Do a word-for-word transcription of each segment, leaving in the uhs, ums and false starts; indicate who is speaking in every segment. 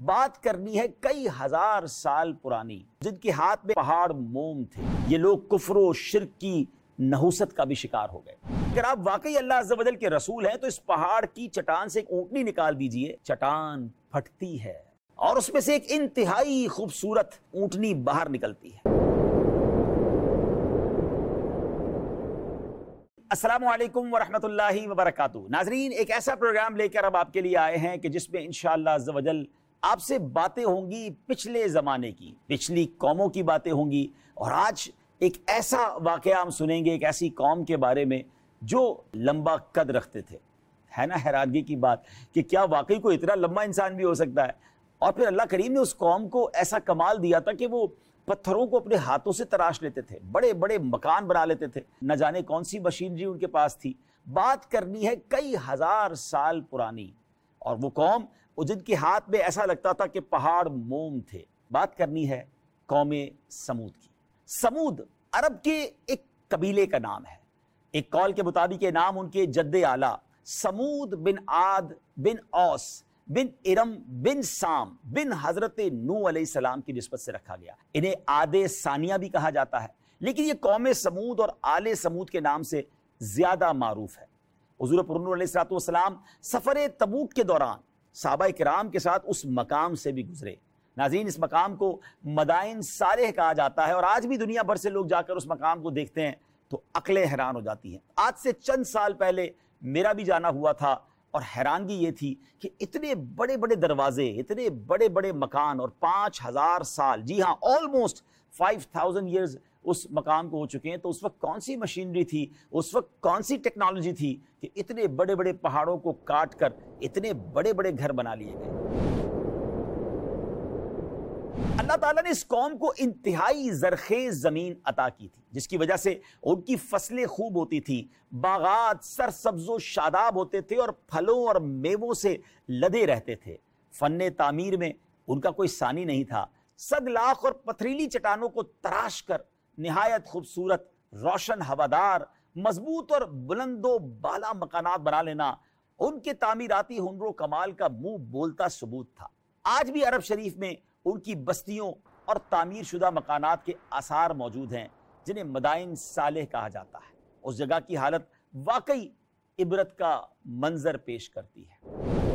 Speaker 1: بات کرنی ہے کئی ہزار سال پرانی، جن کے ہاتھ میں پہاڑ موم تھے۔ یہ لوگ کفر و شرک کی نحوست کا بھی شکار ہو گئے۔ اگر آپ واقعی اللہ عز و جل کے رسول ہیں تو اس پہاڑ کی چٹان سے ایک اونٹنی نکال دیجئے، چٹان پھٹتی ہے اور اس میں سے ایک انتہائی خوبصورت اونٹنی باہر نکلتی ہے۔ السلام علیکم ورحمۃ اللہ وبرکاتہ۔ ناظرین، ایک ایسا پروگرام لے کر اب آپ کے لیے آئے ہیں کہ جس میں انشاءاللہ عز و جل آپ سے باتیں ہوں گی پچھلے زمانے کی، پچھلی قوموں کی باتیں ہوں گی، اور آج ایک ایسا واقعہ ہم سنیں گے ایک ایسی قوم کے بارے میں جو لمبا قد رکھتے تھے۔ ہے نا حیرانگی کی بات کہ کیا واقعی کوئی اتنا لمبا انسان بھی ہو سکتا ہے؟ اور پھر اللہ کریم نے اس قوم کو ایسا کمال دیا تھا کہ وہ پتھروں کو اپنے ہاتھوں سے تراش لیتے تھے، بڑے بڑے مکان بنا لیتے تھے، نہ جانے کون سی مشینری ان کے پاس تھی۔ بات کرنی ہے کئی ہزار سال پرانی، اور وہ قوم جن کے ہاتھ میں ایسا لگتا تھا کہ پہاڑ موم تھے۔ بات کرنی ہے قوم سمود کی۔ سمود عرب کے ایک قبیلے کا نام ہے۔ ایک قول کے مطابق یہ نام ان کے جد اعلیٰ سمود بن عاد بن اوس بن ارم بن سام بن حضرت نوح علیہ السلام کی نسبت سے رکھا گیا۔ انہیں عاد ثانیہ بھی کہا جاتا ہے، لیکن یہ قوم سمود اور آل سمود کے نام سے زیادہ معروف ہے۔ حضور پر نور علیہ السلام سفر تبوک کے دوران صحابہ کرام کے ساتھ اس مقام سے بھی گزرے۔ ناظرین، اس مقام کو مدائن صالح کہا جاتا ہے، اور آج بھی دنیا بھر سے لوگ جا کر اس مقام کو دیکھتے ہیں تو عقلیں حیران ہو جاتی ہیں۔ آج سے چند سال پہلے میرا بھی جانا ہوا تھا، اور حیرانگی یہ تھی کہ اتنے بڑے بڑے دروازے، اتنے بڑے بڑے مکان، اور پانچ ہزار سال، جی ہاں آلموسٹ فائیو تھاؤزینڈ ایئرز اس مقام کو ہو چکے ہیں۔ تو اس وقت کون سی مشینری تھی، اس وقت کون سی ٹیکنالوجی تھی کہ اتنے بڑے بڑے پہاڑوں کو کاٹ کر اتنے بڑے بڑے گھر بنا لیے گئے۔ اللہ تعالیٰ نے اس قوم کو انتہائی زرخیز زمین عطا کی تھی، جس کی وجہ سے ان کی فصلیں خوب ہوتی تھی، باغات سرسبز و شاداب ہوتے تھے اور پھلوں اور میووں سے لدے رہتے تھے۔ فن تعمیر میں ان کا کوئی ثانی نہیں تھا۔ سگ لاخ اور پتھریلی چٹانوں کو تراش کر نہایت خوبصورت، روشن، ہوادار، مضبوط اور بلند و بالا مکانات بنا لینا ان کے تعمیراتی ہنر و کمال کا منہ بولتا ثبوت تھا۔ آج بھی عرب شریف میں ان کی بستیوں اور تعمیر شدہ مکانات کے آثار موجود ہیں، جنہیں مدائن صالح کہا جاتا ہے۔ اس جگہ کی حالت واقعی عبرت کا منظر پیش کرتی ہے۔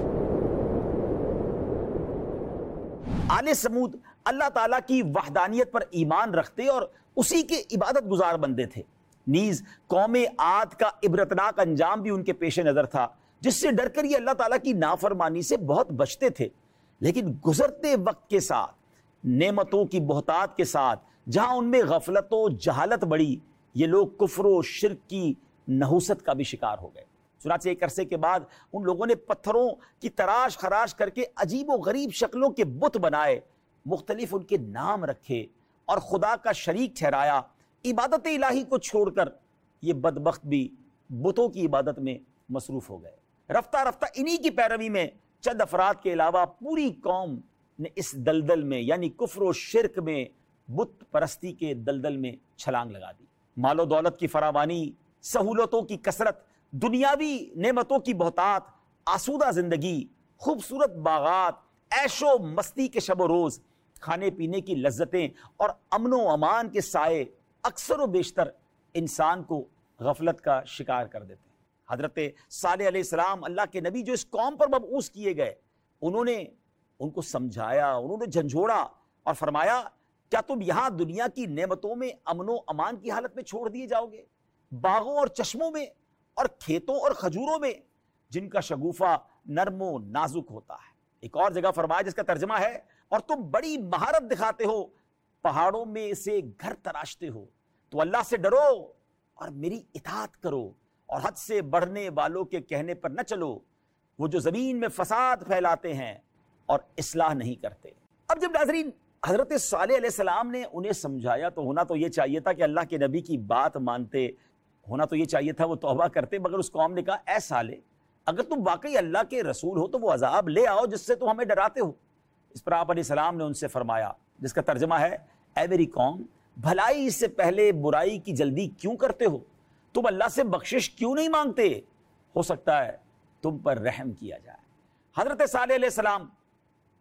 Speaker 1: آل سمود اللہ تعالیٰ کی وحدانیت پر ایمان رکھتے اور اسی کے عبادت گزار بندے تھے۔ نیز قوم عاد کا عبرتناک انجام بھی ان کے پیش نظر تھا، جس سے ڈر کر یہ اللہ تعالیٰ کی نافرمانی سے بہت بچتے تھے۔ لیکن گزرتے وقت کے ساتھ، نعمتوں کی بہتات کے ساتھ، جہاں ان میں غفلت و جہالت بڑھی، یہ لوگ کفر و شرک کی نحوست کا بھی شکار ہو گئے۔ چنانچہ ایک عرصے کے بعد ان لوگوں نے پتھروں کی تراش خراش کر کے عجیب و غریب شکلوں کے بت بنائے، مختلف ان کے نام رکھے اور خدا کا شریک ٹھہرایا۔ عبادت الہی کو چھوڑ کر یہ بدبخت بھی بتوں کی عبادت میں مصروف ہو گئے۔ رفتہ رفتہ انہی کی پیروی میں چند افراد کے علاوہ پوری قوم نے اس دلدل میں، یعنی کفر و شرک میں، بت پرستی کے دلدل میں چھلانگ لگا دی۔ مال و دولت کی فراوانی، سہولتوں کی کثرت، دنیاوی نعمتوں کی بہتات، آسودہ زندگی، خوبصورت باغات، عیش و مستی کے شب و روز، کھانے پینے کی لذتیں اور امن و امان کے سائے اکثر و بیشتر انسان کو غفلت کا شکار کر دیتے ہیں۔ حضرت صالح علیہ السلام، اللہ کے نبی، جو اس قوم پر مبعوث کیے گئے، انہوں نے ان کو سمجھایا، انہوں نے جھنجھوڑا اور فرمایا، کیا تم یہاں دنیا کی نعمتوں میں امن و امان کی حالت میں چھوڑ دیے جاؤ گے؟ باغوں اور چشموں میں اور کھیتوں اور کھجوروں میں، جن کا شگوفہ نرم و نازک ہوتا ہے۔ ایک اور جگہ فرمایا جس کا ترجمہ ہے، اور تم بڑی مہارت دکھاتے ہو، پہاڑوں میں سے گھر تراشتے ہو، تو اللہ سے ڈرو اور میری اطاعت کرو، اور حد سے بڑھنے والوں کے کہنے پر نہ چلو، وہ جو زمین میں فساد پھیلاتے ہیں اور اصلاح نہیں کرتے۔ اب جب ناظرین حضرت صالح علیہ السلام نے انہیں سمجھایا تو ہونا تو یہ چاہیے تھا کہ اللہ کے نبی کی بات مانتے، ہونا تو یہ چاہیے تھا وہ توبہ کرتے، مگر اس قوم نے کہا، اے صالح، اگر تم واقعی اللہ کے رسول ہو تو وہ عذاب لے آؤ جس سے تم ہمیں ڈراتے ہو۔ اس پر آپ علیہ السلام نے ان سے فرمایا، جس کا ترجمہ ہے، اے میری قوم، بھلائی سے پہلے برائی کی جلدی کیوں کرتے ہو؟ تم اللہ سے بخشش کیوں نہیں مانگتے؟ ہو سکتا ہے تم پر رحم کیا جائے۔ حضرت صالح علیہ السلام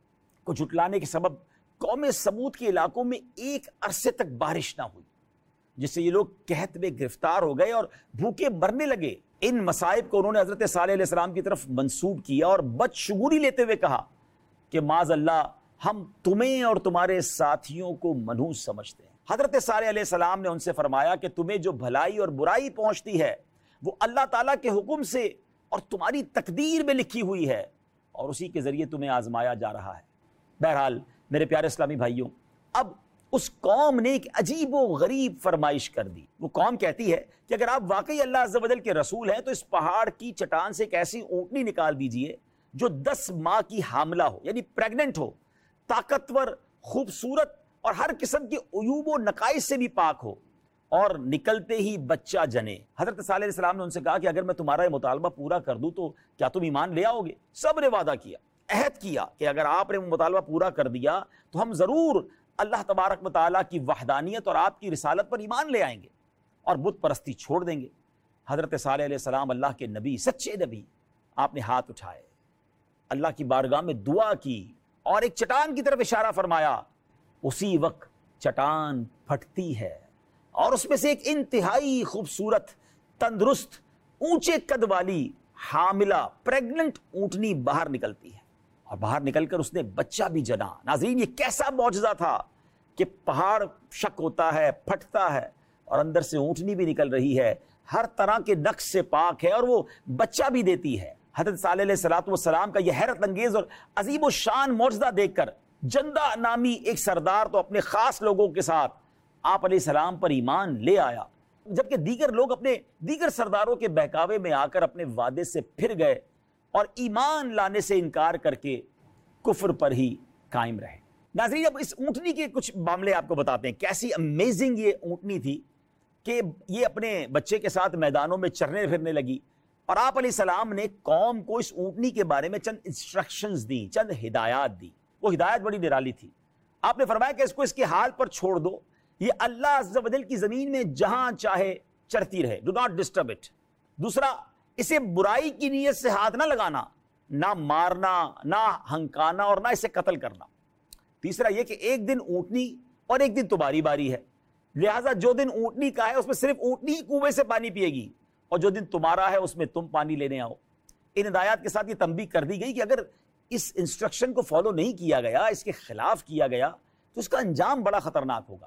Speaker 1: کو جھٹلانے کے سبب قوم سمود کے علاقوں میں ایک عرصے تک بارش نہ ہوئی، جس سے یہ لوگ قحط میں گرفتار ہو گئے اور بھوکے مرنے لگے۔ ان مصائب کو انہوں نے حضرت صالح علیہ السلام کی طرف منسوب کیا اور بدشگونی لیتے ہوئے کہا کہ معاذ اللہ، ہم تمہیں اور تمہارے ساتھیوں کو منحوس سمجھتے ہیں۔ حضرت صالح علیہ السلام نے ان سے فرمایا کہ تمہیں جو بھلائی اور برائی پہنچتی ہے وہ اللہ تعالیٰ کے حکم سے اور تمہاری تقدیر میں لکھی ہوئی ہے، اور اسی کے ذریعے تمہیں آزمایا جا رہا ہے۔ بہرحال میرے پیارے اسلامی بھائیوں، اب اس قوم نے ایک عجیب و غریب فرمائش کر دی۔ وہ قوم کہتی ہے کہ اگر آپ واقعی اللہ عز و جل کے رسول ہیں تو اس پہاڑ کی چٹان سے ایک ایسی اونٹنی نکال دیجئے جو دس ماہ کی حاملہ ہو، یعنی پریگننٹ ہو، طاقتور، خوبصورت اور ہر قسم کے عیوب و نقائص سے بھی پاک ہو، اور نکلتے ہی بچہ جنے۔ حضرت صالح علیہ السلام نے ان سے کہا کہ اگر میں تمہارا یہ مطالبہ پورا کر دوں تو کیا تم ایمان لے آؤ گے؟ سب نے وعدہ کیا، عہد کیا کہ اگر آپ نے وہ مطالبہ پورا کر دیا تو ہم ضرور اللہ تبارک و تعالیٰ کی وحدانیت اور آپ کی رسالت پر ایمان لے آئیں گے اور بت پرستی چھوڑ دیں گے۔ حضرت صالح علیہ السلام اللہ کے نبی، سچے نبی، آپ نے ہاتھ اٹھائے، اللہ کی بارگاہ میں دعا کی اور ایک چٹان کی طرف اشارہ فرمایا۔ اسی وقت چٹان پھٹتی ہے اور اس میں سے ایک انتہائی خوبصورت، تندرست، اونچے قد والی، حاملہ، پریگننٹ اونٹنی باہر نکلتی ہے، اور باہر نکل کر اس نے بچہ بھی جنا۔ ناظرین، یہ کیسا معجزہ تھا کہ پہاڑ شک ہوتا ہے، پھٹتا ہے، اور اندر سے اونٹنی بھی نکل رہی ہے، ہر طرح کے نقص سے پاک ہے، اور وہ بچہ بھی دیتی ہے۔ حضرت صالح علیہ السلام کا یہ حیرت انگیز اور عظیم و شان معجزہ دیکھ کر جندہ نامی ایک سردار تو اپنے خاص لوگوں کے ساتھ آپ علیہ السلام پر ایمان لے آیا، جبکہ دیگر لوگ اپنے دیگر سرداروں کے بہکاوے میں آ کر اپنے وعدے سے پھر گئے اور ایمان لانے سے انکار کر کے کفر پر ہی قائم رہے۔ ناظرین، اب اس اونٹنی کے کچھ معاملے آپ کو بتاتے ہیں۔ کیسی امیزنگ یہ اونٹنی تھی کہ یہ اپنے بچے کے ساتھ میدانوں میں چرنے پھرنے لگی، اور آپ علیہ السلام نے قوم کو اس اونٹنی کے بارے میں چند انسٹرکشنز دی، چند ہدایات دی۔ وہ ہدایت بڑی نرالی تھی۔ آپ نے فرمایا کہ اس کو اس کے حال پر چھوڑ دو، یہ اللہ عز و جل کی زمین میں جہاں چاہے چرتی رہے، ڈو ناٹ ڈسٹرب اٹ۔ دوسرا، اسے برائی کی نیت سے ہاتھ نہ لگانا، نہ مارنا، نہ ہنکانا، اور نہ اسے قتل کرنا۔ تیسرا یہ کہ ایک دن اونٹنی اور ایک دن تمہاری باری ہے، لہٰذا جو دن اونٹنی کا ہے اس میں صرف اونٹنی ہی کنویں سے پانی پیے گی، اور جو دن تمہارا ہے اس میں تم پانی لینے آؤ۔ ان ہدایات کے ساتھ یہ تنبیہ کر دی گئی کہ اگر اس انسٹرکشن کو فالو نہیں کیا گیا، اس کے خلاف کیا گیا، تو اس کا انجام بڑا خطرناک ہوگا۔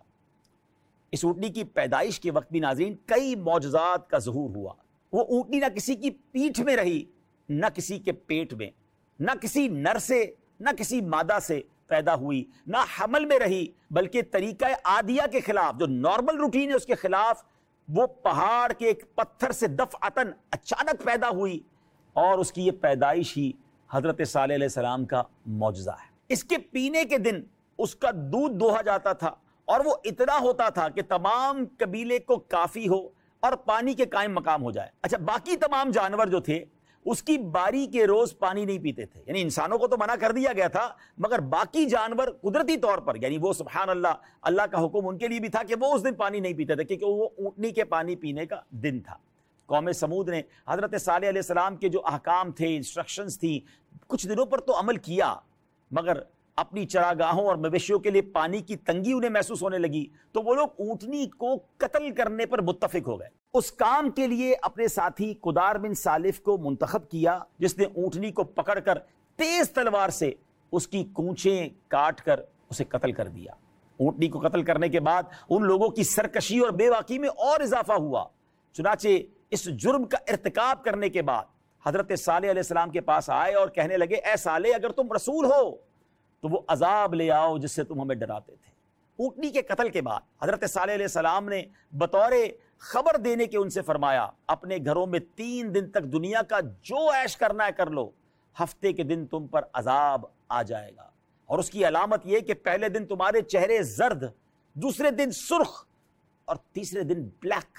Speaker 1: اس اونٹنی کی پیدائش کے وقت بھی ناظرین کئی معجزات کا ظہور ہوا۔ وہ اونٹنی نہ کسی کی پیٹھ میں رہی، نہ کسی کے پیٹ میں، نہ کسی نر سے نہ کسی مادہ سے پیدا ہوئی، نہ حمل میں رہی، بلکہ طریقہ عادیہ کے خلاف، جو نارمل روٹین ہے اس کے خلاف، وہ پہاڑ کے ایک پتھر سے دفعتاً اچانک پیدا ہوئی، اور اس کی یہ پیدائش ہی حضرت صالح علیہ السلام کا معجزہ ہے۔ اس کے پینے کے دن اس کا دودھ دوہا جاتا تھا، اور وہ اتنا ہوتا تھا کہ تمام قبیلے کو کافی ہو اور پانی کے قائم مقام ہو جائے۔ اچھا، باقی تمام جانور جو تھے اس کی باری کے روز پانی نہیں پیتے تھے، یعنی انسانوں کو تو منع کر دیا گیا تھا، مگر باقی جانور قدرتی طور پر، یعنی وہ سبحان اللہ، اللہ کا حکم ان کے لیے بھی تھا کہ وہ اس دن پانی نہیں پیتے تھے، کیونکہ وہ اونٹنی کے پانی پینے کا دن تھا۔ قوم سمود نے حضرت صالح علیہ السلام کے جو احکام تھے، انسٹرکشنز تھی، کچھ دنوں پر تو عمل کیا، مگر اپنی چراگاہوں اور مویشیوں کے لیے پانی کی تنگی انہیں محسوس ہونے لگی، تو وہ لوگ اونٹنی کو قتل کرنے پر متفق ہو گئے۔ اس کام کے لیے اپنے ساتھی قدار بن سالف کو منتخب کیا، جس نے اونٹنی کو پکڑ کر تیز تلوار سے اس کی کونچیں کاٹ کر اسے قتل کر دیا۔ اونٹنی کو قتل کرنے کے بعد ان لوگوں کی سرکشی اور بے باکی میں اور اضافہ ہوا۔ چنانچہ اس جرم کا ارتکاب کرنے کے بعد حضرت صالح علیہ السلام کے پاس آئے اور کہنے لگے، اے صالح، اگر تم رسول ہو تو وہ عذاب لے آؤ جس سے تم ہمیں ڈراتے تھے۔ اونٹنی کے قتل کے بعد حضرت صالح علیہ السلام نے بطور خبر دینے کے ان سے فرمایا، اپنے گھروں میں تین دن تک دنیا کا جو عیش کرنا ہے کر لو، ہفتے کے دن تم پر عذاب آ جائے گا، اور اس کی علامت یہ کہ پہلے دن تمہارے چہرے زرد، دوسرے دن سرخ، اور تیسرے دن بلیک،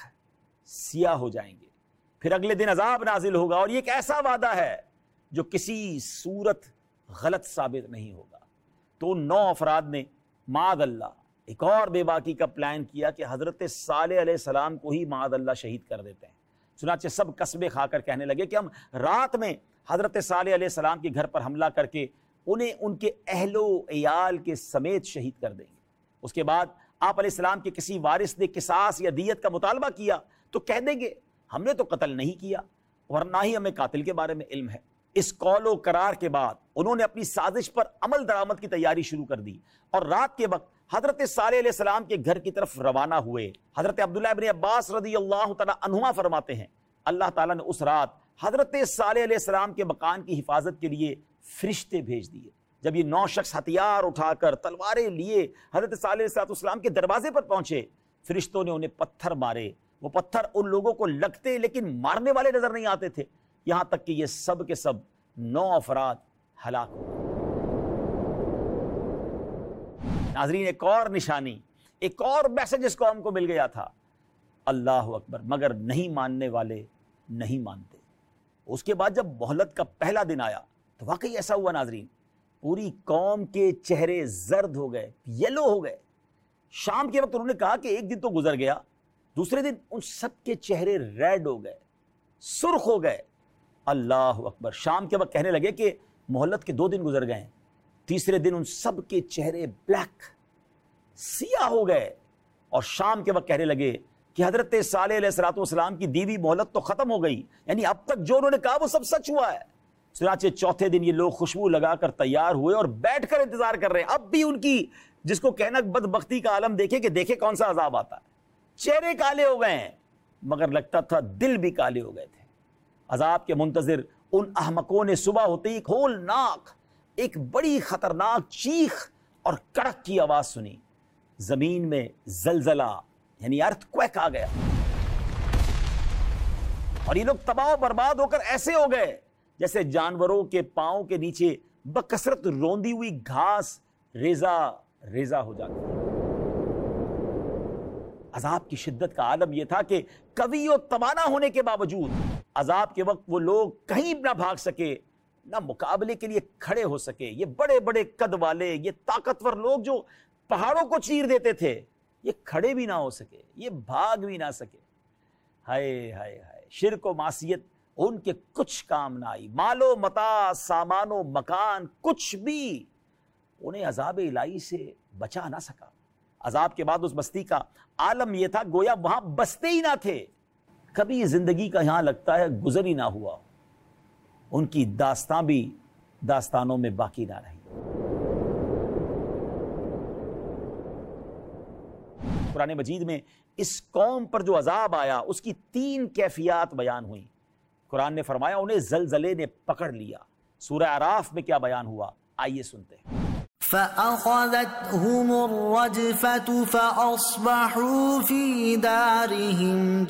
Speaker 1: سیاہ ہو جائیں گے، پھر اگلے دن عذاب نازل ہوگا، اور یہ ایک ایسا وعدہ ہے جو کسی صورت غلط ثابت نہیں ہوگا۔ تو ان نو افراد نے معاذ اللہ ایک اور بے باکی کا پلان کیا کہ حضرت صالح علیہ السلام کو ہی معاذ اللہ شہید کر دیتے ہیں۔ چنانچہ سب قسمیں کھا کر کہنے لگے کہ ہم رات میں حضرت صالح علیہ السلام کے گھر پر حملہ کر کے انہیں ان کے اہل و عیال کے سمیت شہید کر دیں گے۔ اس کے بعد آپ علیہ السلام کے کسی وارث نے قصاص یا دیت کا مطالبہ کیا تو کہہ دیں گے ہم نے تو قتل نہیں کیا اور نہ ہی ہمیں قاتل کے بارے میں علم ہے۔ اس قول و قرار کے بعد انہوں نے اپنی سازش پر عمل درآمد کی تیاری شروع کر دی اور رات کے وقت حضرت صالح علیہ السلام کے گھر کی طرف روانہ ہوئے۔ حضرت عبداللہ ابن عباس رضی اللہ تعالیٰ عنہما فرماتے ہیں اللہ تعالیٰ نے اس رات حضرت صالح علیہ السلام کے مکان کی حفاظت کے لیے فرشتے بھیج دیے۔ جب یہ نو شخص ہتھیار اٹھا کر تلواریں لیے حضرت صالح علیہ السلام کے دروازے پر پہنچے، فرشتوں نے انہیں پتھر مارے۔ وہ پتھر ان لوگوں کو لگتے لیکن مارنے والے نظر نہیں آتے تھے، یہاں تک کہ یہ سب کے سب نو افراد ہلاک ہوئے۔ ناظرین، ایک اور نشانی، ایک اور میسج اس قوم کو مل گیا تھا، اللہ اکبر، مگر نہیں ماننے والے نہیں مانتے۔ اس کے بعد جب مہلت کا پہلا دن آیا تو واقعی ایسا ہوا ناظرین، پوری قوم کے چہرے زرد ہو گئے، یلو ہو گئے۔ شام کے وقت انہوں نے کہا کہ ایک دن تو گزر گیا، دوسرے دن ان سب کے چہرے ریڈ ہو گئے، سرخ ہو گئے۔ اللہ اکبر، شام کے وقت کہنے لگے کہ مہلت کے دو دن گزر گئے، تیسرے دن ان سب کے چہرے بلیک، سیاہ ہو گئے، اور شام کے وقت کہنے لگے کہ حضرت صالح علیہ السلام کی دیوی مہلت تو ختم ہو گئی، یعنی اب تک جو انہوں نے کہا وہ سب سچ ہوا ہے۔ چنانچہ چوتھے دن یہ لوگ خوشبو لگا کر تیار ہوئے اور بیٹھ کر انتظار کر رہے ہیں، اب بھی ان کی جس کو کہنا بدبختی کا عالم دیکھے کہ دیکھے کون سا عذاب آتا ہے۔ چہرے کالے ہو گئے ہیں مگر لگتا تھا دل بھی کالے ہو گئے تھے۔ عذاب کے منتظر ان احمقوں نے صبح ہوتے ہی ہولناک ایک بڑی خطرناک چیخ اور کڑک کی آواز سنی، زمین میں زلزلہ یعنی ارتھ کویک آ گیا، اور یہ لوگ تباہ و برباد ہو کر ایسے ہو گئے جیسے جانوروں کے پاؤں کے نیچے بکثرت روندی ہوئی گھاس ریزہ ریزہ ہو جاتی ہے۔ عذاب کی شدت کا عالم یہ تھا کہ قوی و توانا ہونے کے باوجود عذاب کے وقت وہ لوگ کہیں نہ بھاگ سکے، نہ مقابلے کے لیے کھڑے ہو سکے۔ یہ بڑے بڑے قد والے، یہ طاقتور لوگ جو پہاڑوں کو چیر دیتے تھے، یہ کھڑے بھی نہ ہو سکے، یہ بھاگ بھی نہ سکے۔ ہائے ہائے ہائے، شرک و معصیت ان کے کچھ کام نہ آئی، مال و متاع، سامان و مکان، کچھ بھی انہیں عذاب الہی سے بچا نہ سکا۔ عذاب کے بعد اس بستی کا عالم یہ تھا گویا وہاں بستے ہی نہ تھے، کبھی زندگی کا یہاں لگتا ہے گزر ہی نہ ہوا۔ ان کی داستان بھی داستانوں میں باقی نہ رہی۔ قرآن مجید میں اس قوم پر جو عذاب آیا اس کی تین کیفیات بیان ہوئیں۔ قرآن نے فرمایا انہیں زلزلے نے پکڑ لیا۔ سورہ اعراف میں کیا بیان ہوا، آئیے سنتے ہیں۔
Speaker 2: فَأَخَذَتْهُمُ الرَّجْفَةُ فَأَصْبَحُوا فِي دَارِهِمْ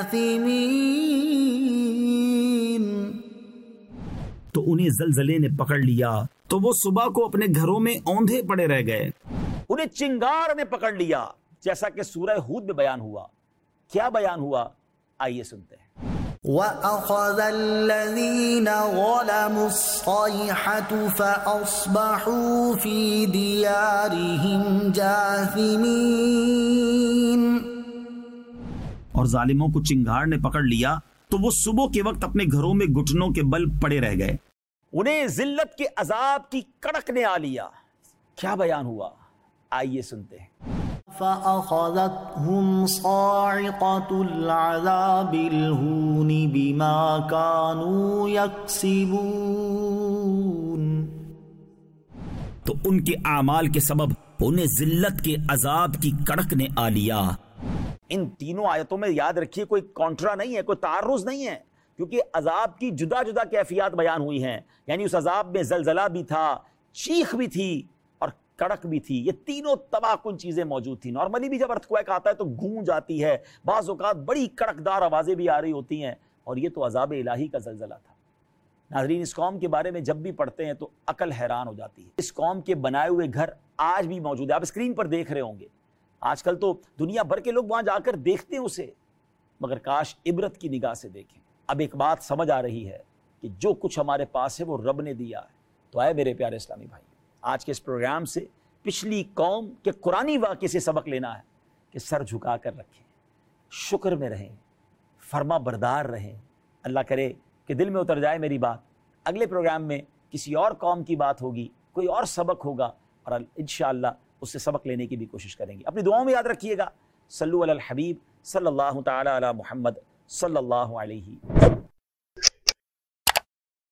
Speaker 2: جَاثِمِينَ،
Speaker 3: تو انہیں زلزلے نے پکڑ لیا تو وہ صبح کو اپنے گھروں میں اوندھے پڑے رہ گئے۔
Speaker 1: انہیں چنگار نے پکڑ لیا، جیسا کہ سورہ ہود میں بیان ہوا۔ کیا بیان ہوا، آئیے سنتے ہیں۔
Speaker 2: وَأَخَذَ الَّذِينَ ظَلَمُوا الصَّيْحَةُ فَأَصْبَحُوا فِي دِيَارِهِمْ جَاثِمِينَ،
Speaker 3: اور ظالموں کو چنگار نے پکڑ لیا تو وہ صبح کے وقت اپنے گھروں میں گھٹنوں کے بل پڑے رہ گئے۔
Speaker 1: انہیں ذلت کے عذاب کی کڑک نے آ لیا۔ کیا بیان ہوا، آئیے سنتے ہیں۔
Speaker 2: فَأَخَذَتْهُمْ صَاعِقَةُ الْعَذَابِ الْهُونِ بِمَا كَانُوا يَكْسِبُونَ،
Speaker 3: تو ان کے اعمال کے سبب انہیں ذلت کے عذاب کی کڑک نے آ لیا۔
Speaker 1: ان تینوں آیتوں میں یاد رکھیے کوئی کانٹرا نہیں ہے، کوئی تعارض نہیں ہے، کیونکہ عذاب کی جدا جدا کیفیات بیان ہوئی ہیں۔ یعنی اس عذاب میں زلزلہ بھی تھا، چیخ بھی تھی اور کڑک بھی تھی۔ یہ تینوں تباہ کن چیزیں موجود تھیں۔ نارملی بھی جب ارتھکویک آتا ہے تو گونج آتی ہے، بعض اوقات بڑی کڑکدار آوازیں بھی آ رہی ہوتی ہیں، اور یہ تو عذاب الہی کا زلزلہ تھا۔ ناظرین، اس قوم کے بارے میں جب بھی پڑھتے ہیں تو عقل حیران ہو جاتی ہے۔ اس قوم کے بنائے ہوئے گھر آج بھی موجود ہے، آپ اسکرین پر دیکھ رہے ہوں گے۔ آج کل تو دنیا بھر کے لوگ وہاں جا کر دیکھتے ہیں اسے، مگر کاش عبرت کی نگاہ سے دیکھیں۔ اب ایک بات سمجھ آ رہی ہے کہ جو کچھ ہمارے پاس ہے وہ رب نے دیا ہے۔ تو آئے میرے پیارے اسلامی بھائی، آج کے اس پروگرام سے پچھلی قوم کے قرآنی واقعے سے سبق لینا ہے کہ سر جھکا کر رکھیں، شکر میں رہیں، فرما بردار رہیں۔ اللہ کرے کہ دل میں اتر جائے میری بات۔ اگلے پروگرام میں کسی اور قوم کی بات ہوگی، کوئی اور سبق ہوگا اور انشاءاللہ اس سے سبق لینے کی بھی کوشش کریں گے. اپنی دعاؤں میں یاد رکھیے گا. صلو علی الحبیب صلی اللہ تعالی علی محمد صلی اللہ علیہ